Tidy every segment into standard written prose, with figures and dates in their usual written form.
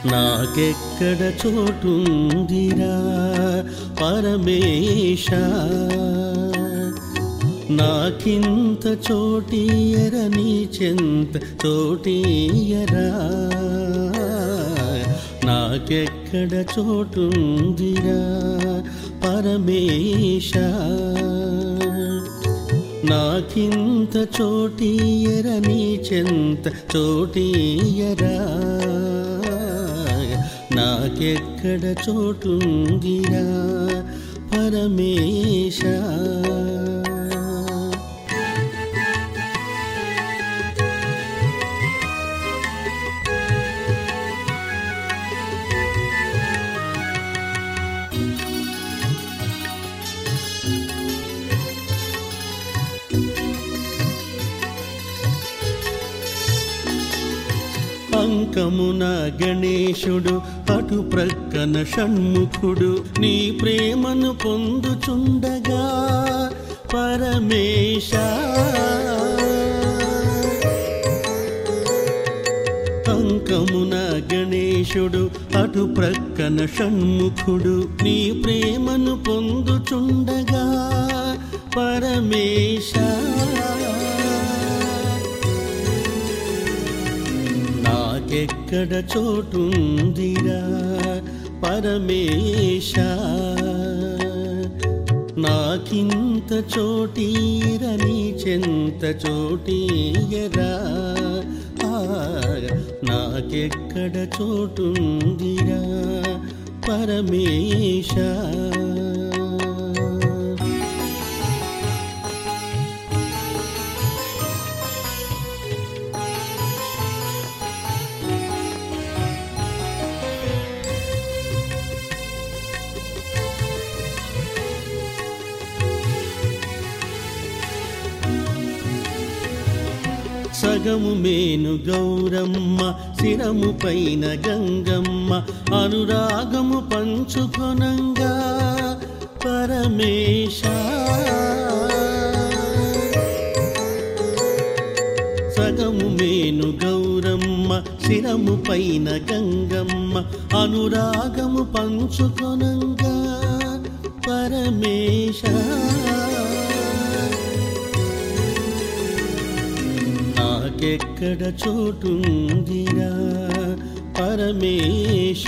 నాకెక్కడ చోటుందిరా పరమేశ, నాకింత చోటీయర నీ చెంత చోటీయరా. నాకెక్కడ చోటుందిరా పరమేశ, నాకింత చోటీయర నీ చెంత చోటీయరా. నాకెక్కడ చోటుందిరా పరమేశ. అంకమున గణేశుడు అటు ప్రక్కన షణ్ముఖుడు నీ ప్రేమను పొందుచుండగా పరమేశ. అంకమున గణేశుడు అటు ప్రక్కన షణ్ముఖుడు నీ ప్రేమను పొందుచుండగా పరమేశ. నాకెక్కడ చోటుందిరా పరమేశ, నాకింత చోటీర నీ చెంత చోటీయరా. నాకెక్కడ చోటుందిరా పరమేశ. సగము మేను గౌరమ్మ శిరము పైన గంగమ్మ అనురాగము పంచుకొనంగా పరమేశ. సగము మేను గౌరమ్మ శిరము పైన గంగమ్మ అనురాగము పంచుకొనంగా పరమేశ. నాకెక్కడ చోటుందిరా పరమేశ,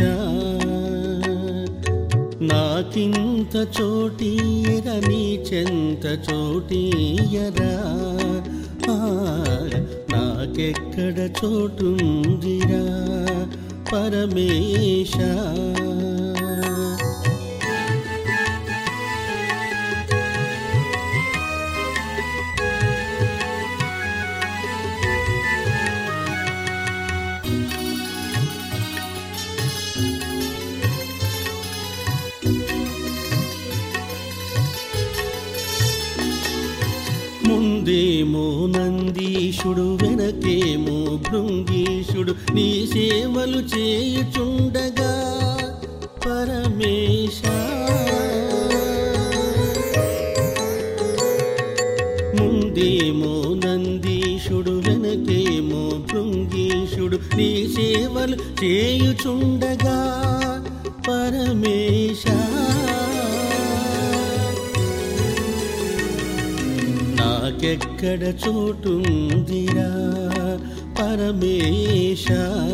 నాకింత చోటీర నీ చెంత చోటీయరా. నాకెక్కడ చోటుందిరా పరమేశ. ముందేమో నందీశుడు వెనకేమో భృంగీశుడు నీ సేవలు చేయుచుండగా పరమేశ. ముందేమో నందీశుడు వెనకేమో భృంగీశుడు నీ సేవలు చేయుచుండగా పరమేశ. నాకెక్కడ చోటుందిరా పరమేశ,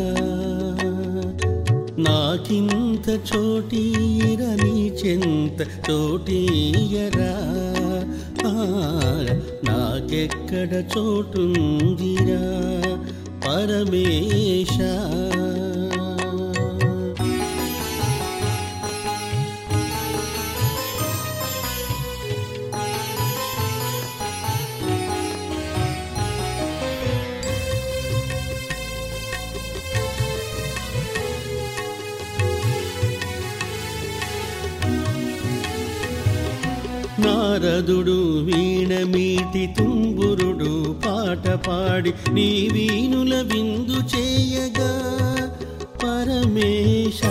నాకింత చోటీర నీ చెంత చోటీయరా. నాకెక్కడ చోటుందిరా పరమేశ. నారదుడు వీణ మీటి తుంబురుడు పాట పాడి నీ వీణుల విందు చేయగా పరమేశ.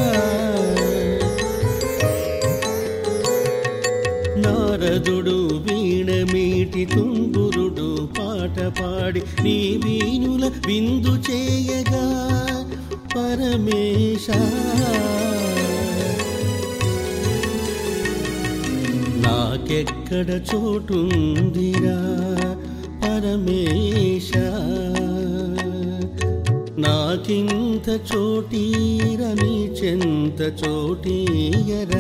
నారదుడు వీణ మీటి తుంబురుడు పాట పాడి నీ వీణుల విందు చేయగా పరమేశ నాకెక్కడ చోటుందిరా పరమేశ నాకింత చోటీరని చెంత చోటీయరా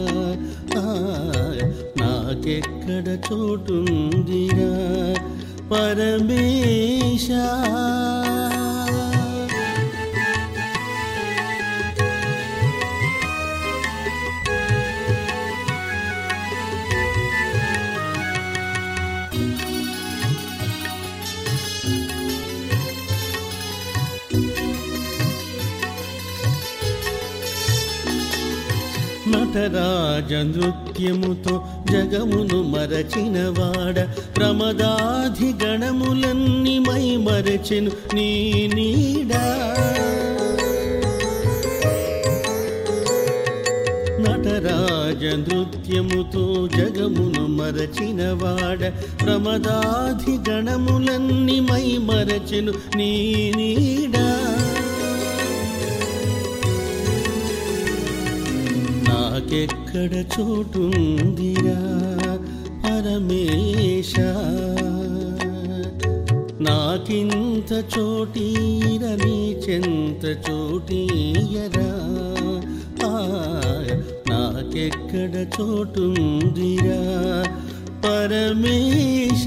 నాకెక్కడ చోటుందిరా పరమేశ నటరాజ నృత్యముతో జగమును మరచినవాడ ప్రమదాధి గణములన్నీ మై మరచెను నీ నీడా నటరాజ నృత్యముతో జగమును మరచినవాడ ప్రమదాధి గణములన్నీ మై మరచెను నీ నీడా నాకెక్కడ చోటుందిరా పరమేశ నాకింత చోటీరని చెంత చోటీయరా నాకెక్కడ చోటుందిరా పరమేశ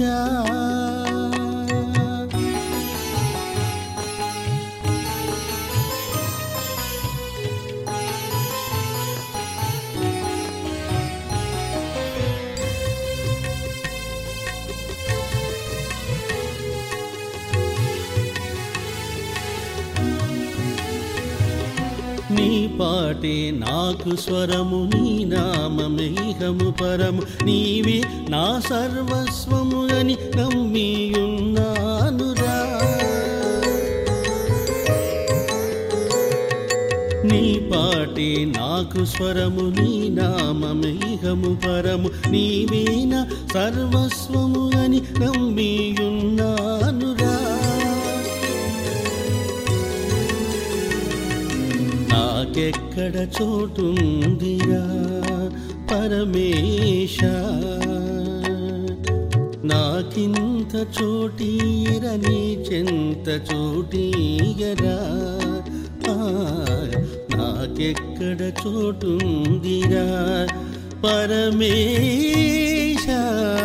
నీ పాటే నాకు స్వరము నీ నామమేహము పరము నీవే నా సర్వస్వము అని నమ్మియున్నానురా నీ పాటే నాకు స్వరము నీ నామమేహము పరము నీవే నా సర్వస్వము అని నమ్మియున్నానురా నాకెక్కడ చోటుందిరా పరమేశ నాకింత చోటీరని చెంత చోటీయరా నాకెక్కడ చోటుందిరా పరమేశ